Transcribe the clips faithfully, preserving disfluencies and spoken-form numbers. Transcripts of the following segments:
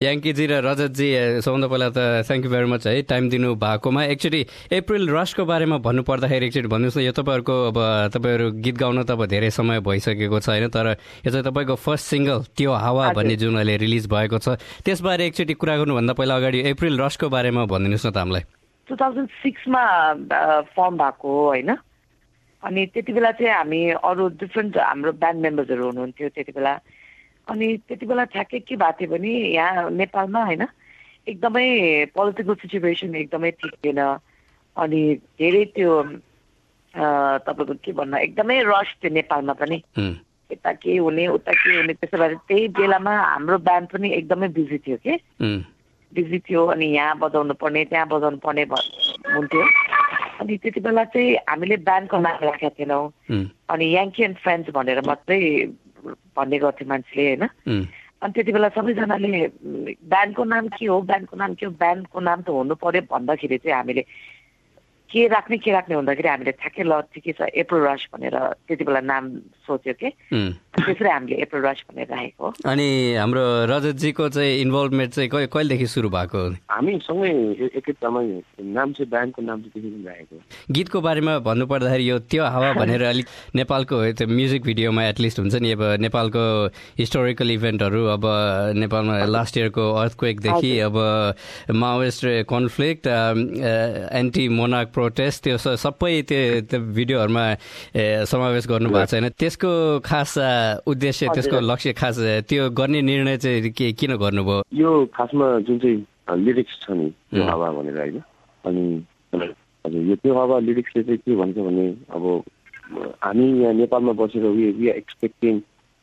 याङ्कीजी र रजतजी सबभन्दा पहिला त थ्याङ्क यू भेरी मच है टाइम दिनु भएकोमा। एक्चुअली एप्रिल रसको बारेमा भन्नुपर्दाखेरि एकचोटि भन्नुहोस् न, यो तपाईँहरूको अब तपाईँहरू गीत गाउन त अब धेरै समय भइसकेको छ होइन, तर यो चाहिँ तपाईँको फर्स्ट सिङ्गल त्यो हावा भन्ने जुन अहिले रिलिज भएको छ त्यसबारे एकचोटि कुरा गर्नुभन्दा पहिला अगाडि एप्रिल रसको बारेमा भनिदिनुहोस् न त हामीलाई। टु थाउजन्ड सिक्समा फर्म भएको हो होइन, अनि त्यति बेला चाहिँ हामी अरू डिफ्रेन्ट हाम्रो ब्यान्ड मेम्बर्सहरू हुनुहुन्थ्यो त्यति बेला। अनि त्यति बेला ठ्याक्कै के भएको थियो भने यहाँ नेपालमा होइन एकदमै पोलिटिकल सिचुएसन एकदमै ठिक थिएन, अनि धेरै त्यो तपाईँको के भन्नु एकदमै रस थियो नेपालमा पनि, यता के हुने उता के हुने। त्यसो भएर त्यही बेलामा हाम्रो ब्यान्ड पनि एकदमै बिजी थियो कि बिजी थियो, अनि यहाँ बजाउनु पर्ने त्यहाँ बजाउनु पर्ने हुन्थ्यो। अनि त्यति बेला चाहिँ हामीले ब्यान्डको नाम राखेका थिएनौँ, अनि याङ्की एन्ड फ्रेन्ड्स भनेर मात्रै भन्ने गर्थ्यो मान्छेले होइन। अनि त्यति बेला सबैजनाले ब्यान्डको नाम के हो ब्यान्डको नाम के हो ब्यान्डको नाम त हुनु पर्यो भन्दाखेरि चाहिँ हामीले के राख्ने के राख्ने हुँदाखेरि हामीले ठ्याक्कै ल ठिकै छ एप्रिल रस भनेर त्यति बेला नाम सोच्यो कि त्यसरी हामीले एप्रिल रस भनेर राखेको। अनि हाम्रो रजतजीको चाहिँ इन्भल्भमेन्ट चाहिँ कहिलेदेखि सुरु भएको? हामी सँगै एकैतामा नाम चाहिँ ब्यान्डको नाम चाहिँ त्यसरी राखेको। गीतको बारेमा भन्नुपर्दाखेरि यो त्यो हावा भनेर अलिक नेपालको त्यो म्युजिक भिडियोमा एटलिस्ट हुन्छ नि, अब नेपालको हिस्टोरिकल इभेन्टहरू, अब नेपालमा लास्ट इयरको अर्थक्वेकदेखि अब Maoist conflict, anti monarch protest, त्यो सबै त्यो त्यो भिडियोहरूमा समावेश गर्नुभएको छ होइन। त्यसको खास उद्देश्य त्यसको लक्ष्य खास त्यो गर्ने निर्णय चाहिँ के किन गर्नुभयो? यो खासमा जुन चाहिँ लिरिक्स छ नि त्यो हावा भनेर होइन, अनि हजुर यो त्यो हावा लिरिक्सले चाहिँ के भन्छ भने अब हामी यहाँ नेपालमा बसेर we we are expecting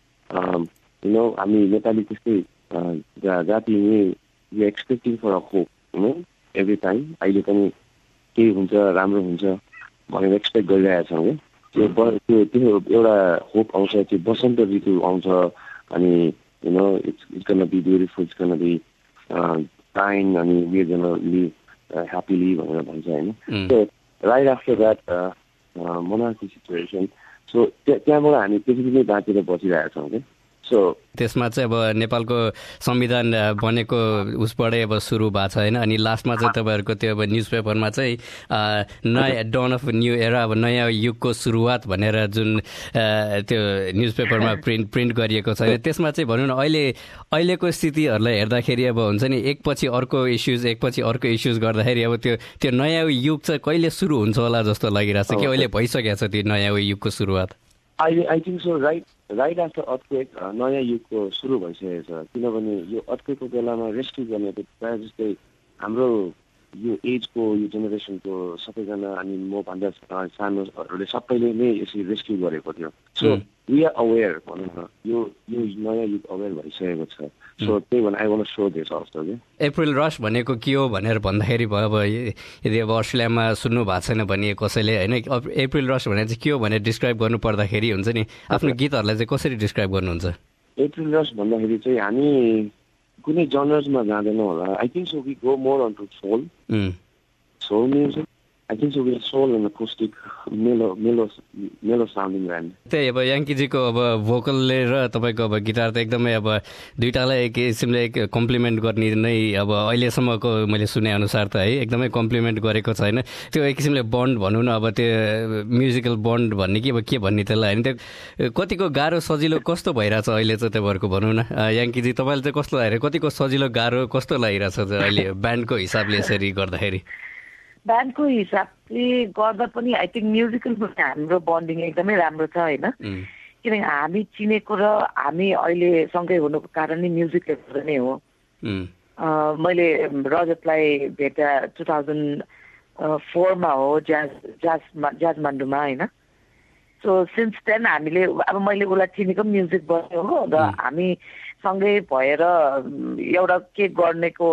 you know हामी नेपाली त्यस्तै जाति we are expecting for a hope you know every time. अहिले पनि केही हुन्छ राम्रो हुन्छ भनेर एक्सपेक्ट गरिरहेका छौँ क्या। त्यो त्यो एउटा होप आउँछ, त्यो बसन्त ऋतु आउँछ, अनि you know it's it's gonna be beautiful, it's gonna be kind, अनि we are gonna live happily भनेर भन्छ होइन। So right after that monarchy situation, so त्यहाँबाट हामी त्यसरी नै बाँचेर बसिरहेका छौँ क्या। सो त्यसमा चाहिँ अब नेपालको संविधान बनेको उसबाटै अब सुरु भएको छ होइन, अनि लास्टमा चाहिँ तपाईँहरूको त्यो अब न्युज पेपरमा चाहिँ नयाँ डन अफ न्यू एरा, अब नयाँ युगको सुरुवात भनेर जुन त्यो न्युज पेपरमा प्रिन्ट प्रिन्ट गरिएको छ होइन, त्यसमा चाहिँ भनौँ न अहिले अहिलेको स्थितिहरूलाई हेर्दाखेरि अब हुन्छ नि एकपछि अर्को इस्युज एकपछि अर्को इस्युज गर्दाखेरि अब त्यो त्यो नयाँ युग चाहिँ कहिले सुरु हुन्छ होला जस्तो लागिरहेको छ कि अहिले भइसकेको छ त्यो नयाँ युगको सुरुवात? I I think so right right after earthquake नयाँ युगको सुरु भइसकेको छ, किनभने यो अर्थक्वेकको बेलामा रेस्क्यु गर्ने त प्रायः जस्तै हाम्रो यो एजको यो जेनेरेसनको सबैजना अनि म भन्दा सानोहरूले सबैले नै यसरी रेस्क्यु गरेको थियो। सो वी आर अवेर भनौँ न, यो यो नयाँ युग अवेर भइसकेको छ। सो त्यही भएर I want to show this also के। एप्रिल रस भनेको के हो भनेर भन्दाखेरि भयो अब यदि अब अस्ट्रेलियामा सुन्नु भएको छैन भने कसैले होइन एप्रिल रस भनेर चाहिँ के हो भनेर डिस्क्राइब गर्नु पर्दाखेरि हुन्छ नि आफ्नो गीतहरूलाई चाहिँ कसरी डिस्क्राइब गर्नुहुन्छ? एप्रिल रस भन्दाखेरि चाहिँ हामी कुनै जनर्समा जाँदैनौँ होला। I think so we go more on to soul soul music. I think so we are soul and acoustic mellow mellow मेलो साउन्डिङ ब्यान्ड। त्यही अब याङ्कीजीको अब भोकलले र तपाईँको अब गिटार त एकदमै अब दुइटालाई एक किसिमले एक कम्प्लिमेन्ट गर्ने नै अब अहिलेसम्मको मैले सुने अनुसार त है एकदमै कम्प्लिमेन्ट गरेको छ होइन। त्यो एक किसिमले बन्ड भनौँ न, अब त्यो म्युजिकल बन्ड भन्ने कि अब के भन्ने त्यसलाई होइन, त्यो कतिको गाह्रो सजिलो कस्तो भइरहेछ अहिले चाहिँ तपाईँहरूको भनौँ न? याङ्कीजी तपाईँले चाहिँ कस्तो लागिरहेको, कतिको सजिलो गाह्रो कस्तो लागिरहेछ अहिले ब्यान्डको हिसाबले यसरी गर्दाखेरि? ब्यान्डको हिसाबले गर्दा पनि आई थिङ्क म्युजिकल हाम्रो बन्डिङ एकदमै राम्रो छ होइन, किनकि हामी चिनेको र हामी अहिले सँगै हुनुको कारण नै म्युजिकले गर्दा नै हो। मैले रजतलाई भेटा टु थाउजन्ड फोरमा हो ज्याज ज्याज ज्याज मान्डुमा होइन। सो सिन्स देन हामीले अब मैले उसलाई चिनेको म्युजिक बन्यो हो, र हामी सँगै भएर एउटा के गर्नेको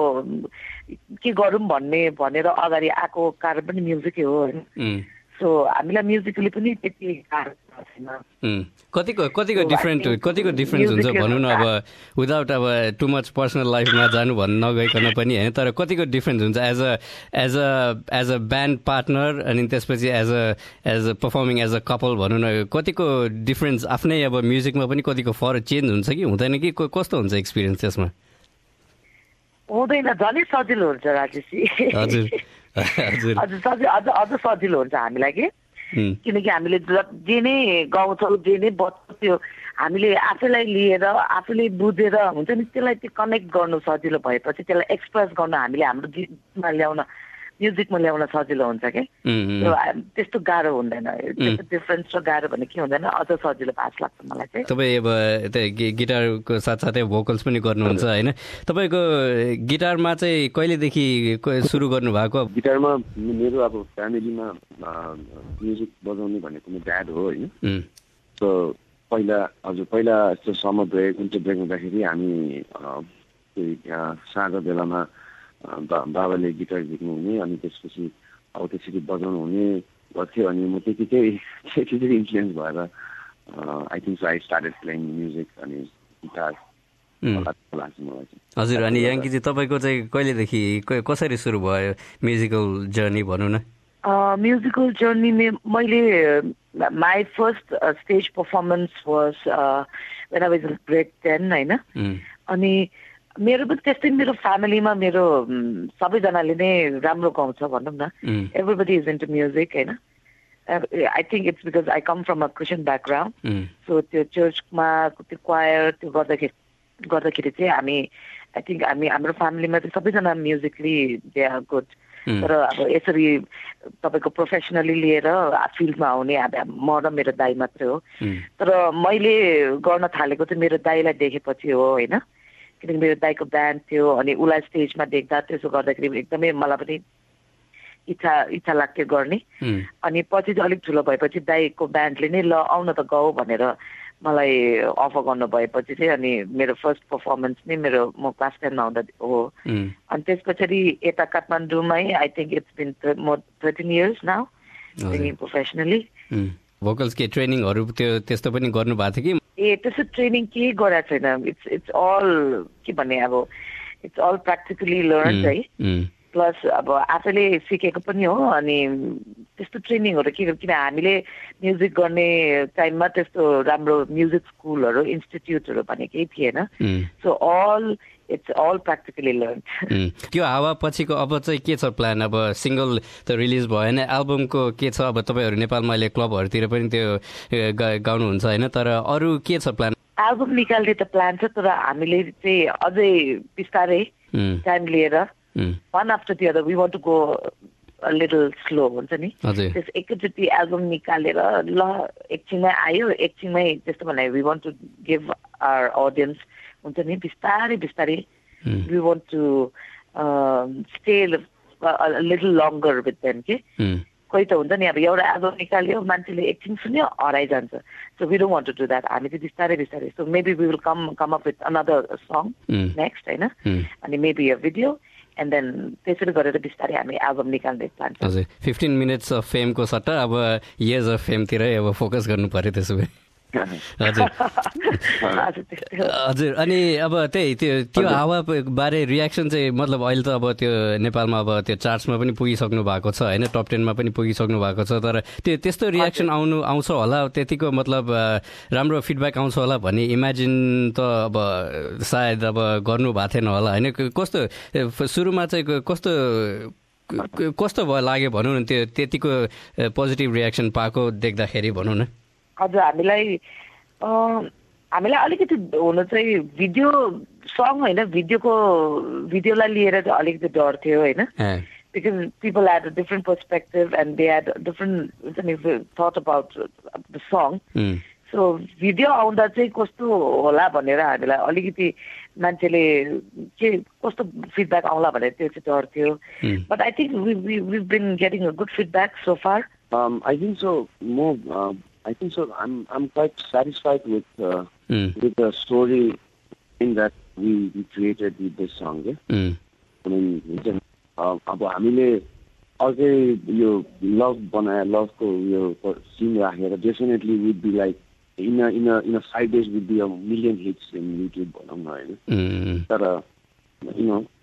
के गरौँ भन्ने भनेर अगाडि आएको कारण पनि म्युजिकै हो होइन। सो हामीलाई म्युजिकली पनि त्यति गाह्रो छैन। कतिको कतिको डिफ्रेन्ट कतिको डिफ्रेन्स हुन्छ भनौँ न, अब विदाउट अब टु मच पर्सनल लाइफमा जानु भन्नु नगइकन पनि होइन, तर कतिको डिफ्रेन्स हुन्छ as a as a as a band partner अनि त्यसपछि as a as a performing as a couple भनौँ न, कतिको डिफ्रेन्स आफ्नै अब म्युजिकमा पनि कतिको फरक चेन्ज हुन्छ कि हुँदैन कि कस्तो हुन्छ एक्सपिरियन्स त्यसमा? हुँदैन, झनै सजिलो हुन्छ राजेशजी। हजुर हजुर अझ सजिलो अझ अझ सजिलो हुन्छ हामीलाई कि किनकि हामीले जे नै गाउँछौँ जे नै बज्छौँ त्यो हामीले आफैलाई लिएर आफैले बुझेर हुन्छ नि त्यसलाई त्यो कनेक्ट गर्नु सजिलो भएपछि त्यसलाई एक्सप्रेस गर्न हामीले हाम्रो गीतमा ल्याउन म्युजिकमा ल्याउन सजिलो हुन्छ कि त्यस्तो गाह्रो हुँदैन। त्यस्तो डिफरेन्स र गाह्रो भने के हुँदैन, अझ सजिलो भाष लाग्छ मलाई चाहिँ। तपाईँ अब गिटारको साथसाथै भोकल्स पनि गर्नुहुन्छ होइन? तपाईँको गिटारमा चाहिँ कहिलेदेखि सुरु गर्नुभएको? गिटारमा मेरो अब फ्यामिलीमा म्युजिक बजाउने भनेको मेरो ड्याड हो होइन। सो पहिला हजुर पहिला यस्तो समर ब्रेक विन्टर ब्रेक हुँदाखेरि हामी साँझ बेलामा बाबाले गिटार झिक्नु हुने अनि त्यसपछि अब त्यसरी बजाउनु हुने गर्थ्यो अनि म त्यतिकै त्यतिकै इन्फ्लुएन्स भएर I think so I started playing music अनि गिटार लाग्छ मलाई चाहिँ। हजुर, अनि याङ्कीजी तपाईँको चाहिँ कहिलेदेखि कसरी सुरु भयो म्युजिकल जर्नी भनौँ न? म्युजिकल जर्नी मैले my first stage performance was when I was in grade ten होइन। अनि मेरो पनि त्यस्तै मेरो फ्यामिलीमा मेरो सबैजनाले नै राम्रो गाउँछ भनौँ न, एभ्रीबडी इज इन्टु म्युजिक होइन। I think it's because I come from a Christian background. So त्यो चर्चमा त्यो क्वायर त्यो गर्दाखेरि गर्दाखेरि चाहिँ हामी आई थिङ्क हामी हाम्रो फ्यामिलीमा चाहिँ सबैजना म्युजिकली दे आर गुड। तर अब यसरी तपाईँको प्रोफेसनली लिएर फिल्डमा आउने अब म र मेरो दाइ मात्रै हो। तर मैले गर्न थालेको चाहिँ मेरो दाइलाई देखेपछि हो होइन, किनकि मेरो दाइको ब्यान्ड थियो अनि उसलाई स्टेजमा देख्दा त्यसो गर्दाखेरि एकदमै मलाई पनि इच्छा इच्छा लाग्थ्यो गर्ने। अनि पछि चाहिँ अलिक ठुलो भएपछि दाइको ब्यान्डले नै ल आउन त गाउँ भनेर मलाई अफर गर्नु भएपछि चाहिँ अनि मेरो फर्स्ट पर्फर्मेन्स नै मेरो म क्लास टेनमा आउँदा हो। अनि त्यस पछाडि यता काठमाडौँमै I think it's been more thirteen years now singing professionally. Vocals के ट्रेनिङहरू त्यो त्यस्तो पनि गर्नु भएको थियो कि? ए त्यस्तो ट्रेनिङ केही गराएको छैन। इट्स इट्स अल के भन्ने अब इट्स अल प्र्याक्टिकली लर्न है, प्लस अब आफैले सिकेको पनि हो। अनि त्यस्तो ट्रेनिङहरू के किन हामीले म्युजिक गर्ने टाइममा त्यस्तो राम्रो म्युजिक स्कुलहरू इन्स्टिट्युटहरू भने केही थिएन। So all it's all practically learn. त्यो हावा पछिको अब चाहिँ के छ प्लान? अब सिङ्गल त रिलिज भएन, एल्बमको के छ? अब तपाईँहरू नेपालमा अहिले क्लबहरूतिर पनि त्यो गाउनुहुन्छ होइन, तर अरू के छ प्लान? एल्बम निकाल्ने त प्लान छ, तर हामीले चाहिँ अझै बिस्तारै टाइम लिएर one after the other we want to go a little slow हुन्छ नि। त्यस एकैचोटि एल्बम निकालेर ल एकछिनमै आयो एकछिनमै त्यस्तो भने we want to give our audience हुन्छ नि बिस्तारै बिस्तारै we want to stay little longer with them के। कोही त हुन्छ नि अब एउटा एल्बम निकाल्यो मान्छेले एकछिन सुन्यो हराइजान्छ। So we don't want to do that. हामी चाहिँ बिस्तारै बिस्तारै so maybe we will come come up with another song next होइन, अनि maybe a video and then त्यसरी गरेर बिस्तारै हामी एल्बम निकाल्ने प्लान छ। हजुर, फिफ्टिन मिनट्स अफ फेमको सट्टा अब इयर्स अफ फेमतिरै अब फोकस गर्नु पऱ्यो त्यसो भए। हजुर हजुर, अनि अब त्यही त्यो त्यो हावा बारे रियाक्सन चाहिँ मतलब अहिले त अब त्यो नेपालमा अब त्यो चार्ट्समा पनि पुगिसक्नु भएको छ होइन, टप टेनमा पनि पुगिसक्नु भएको छ, तर त्यो त्यस्तो रियाक्सन आउनु आउँछ होला त्यतिको मतलब राम्रो फिडब्याक आउँछ होला भन्ने इमेजिन त अब सायद अब गर्नु भएको थिएन होला होइन? कस्तो सुरुमा चाहिँ कस्तो कस्तो भयो लाग्यो भनौँ न, त्यो त्यतिको पोजिटिभ रियाक्सन पाएको देख्दाखेरि भनौँ न? हजुर, हामीलाई हामीलाई अलिकति हुनु चाहिँ भिडियो सङ होइन, भिडियोको भिडियोलाई लिएर चाहिँ अलिकति डर थियो होइन, because people had a different perspective and they had different हुन्छ नि thought about the song. So video आउँदा चाहिँ कस्तो होला भनेर हामीलाई अलिकति मान्छेले के कस्तो फिडब्याक आउँला भनेर त्यो चाहिँ डर थियो। But I think we we been getting a good feedback so far. I think so म I think so. I'm I'm quite satisfied with uh, mm. with the story in that we, we created with this song. Yeah? Mm. I mean, अब हामीले अझै यो love बनाए लभको यो scene राखेर definitely would be like in a in a in a five days would be a million hits in YouTube भनौँ न होइन। तर you know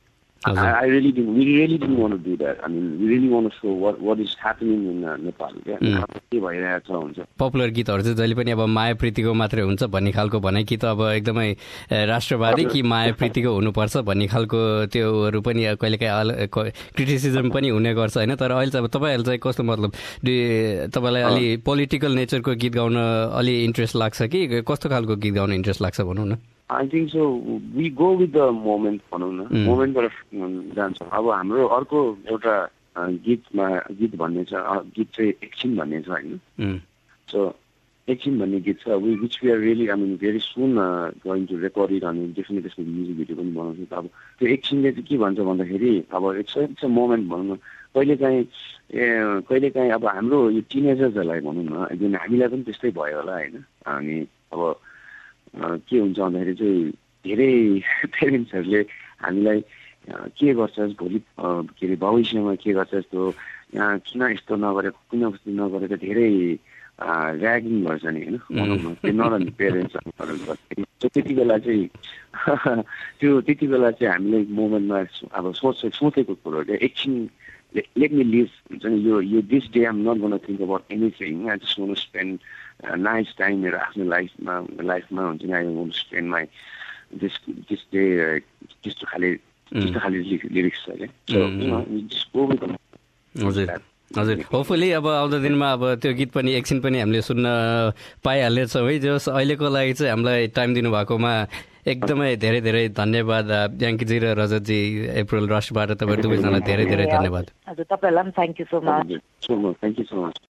I really didn't. We really didn't want to do that. I mean, we really want to show what what is happening in uh, Nepal. के भइरहेछ हुन्छ. Popular गीतहरू चाहिँ जहिले पनि अब माया प्रीतिको मात्रै हुन्छ भन्ने खालको भनाइ कि त अब एकदमै राष्ट्रवादी कि माया प्रीतिको हुनुपर्छ भन्ने खालको त्योहरू पनि कहिलेकाहीँ क्रिटिसिजम पनि हुने गर्छ होइन. तर अहिले चाहिँ अब तपाईँहरू चाहिँ कस्तो मतलब तपाईँलाई अलि पोलिटिकल नेचरको गीत गाउन अलि इन्ट्रेस्ट लाग्छ कि कस्तो खालको गीत गाउन इन्ट्रेस्ट लाग्छ भनौँ न. I think so. We go with the moment भनौँ न. मोमेन्टबाट जान्छ. अब हाम्रो अर्को एउटा गीतमा गीत भन्ने छ, गीत चाहिँ एकछिन भन्ने छ होइन. सो एकछिन भन्ने गीत छ which we are really I mean very soon going to record it. अनि डेफिनेटली त्यसको म्युजिक भिडियो पनि बनाउँछु. अब त्यो एकछिनले चाहिँ के भन्छ भन्दाखेरि अब इट्स इट्स अ मोमेन्ट भनौँ न. कहिलेकाहीँ ए कहिलेकाहीँ अब हाम्रो यो टिनेजर्सहरूलाई भनौँ न जुन हामीलाई पनि त्यस्तै भयो होला होइन. अनि अब के हुन्छ भन्दाखेरि चाहिँ धेरै पेरेन्ट्सहरूले हामीलाई के गर्छस् भोलि के अरे भविष्यमा के गर्छस् त्यो यहाँ किन यस्तो नगरेको किन यस्तो नगरेको धेरै ऱ्यागिङ गर्छ नि होइन. त्यो नरहने पेरेन्ट्सहरू त्यति बेला चाहिँ त्यो त्यति बेला चाहिँ हामीले मोमेन्टमा अब सोच सोचेको कुरो एकछिन let me live हुन्छ नि. यो यो this day I'm not gonna think about anything. I just want to spend nice time मेरो आफ्नो लाइफमा लाइफमा हुन्छ नि. I want to spend my this this day त्यस्तो खाले त्यस्तो खाले लिरिक्स छ क्या. हजुर हजुर होपफुली अब आउँदो दिनमा अब त्यो गीत पनि एकछिन पनि हामीले सुन्न पाइहाल्नेछौँ है. जस अहिलेको लागि चाहिँ हामीलाई टाइम दिनुभएकोमा एकदमै धेरै धेरै धन्यवाद याङ्कीजी र रजतजी. एप्रिल रसबाट तपाईँ दुवैजनालाई धेरै धेरै धन्यवाद. हजुर तपाईँहरूलाई पनि thank you so much. Thank you so much.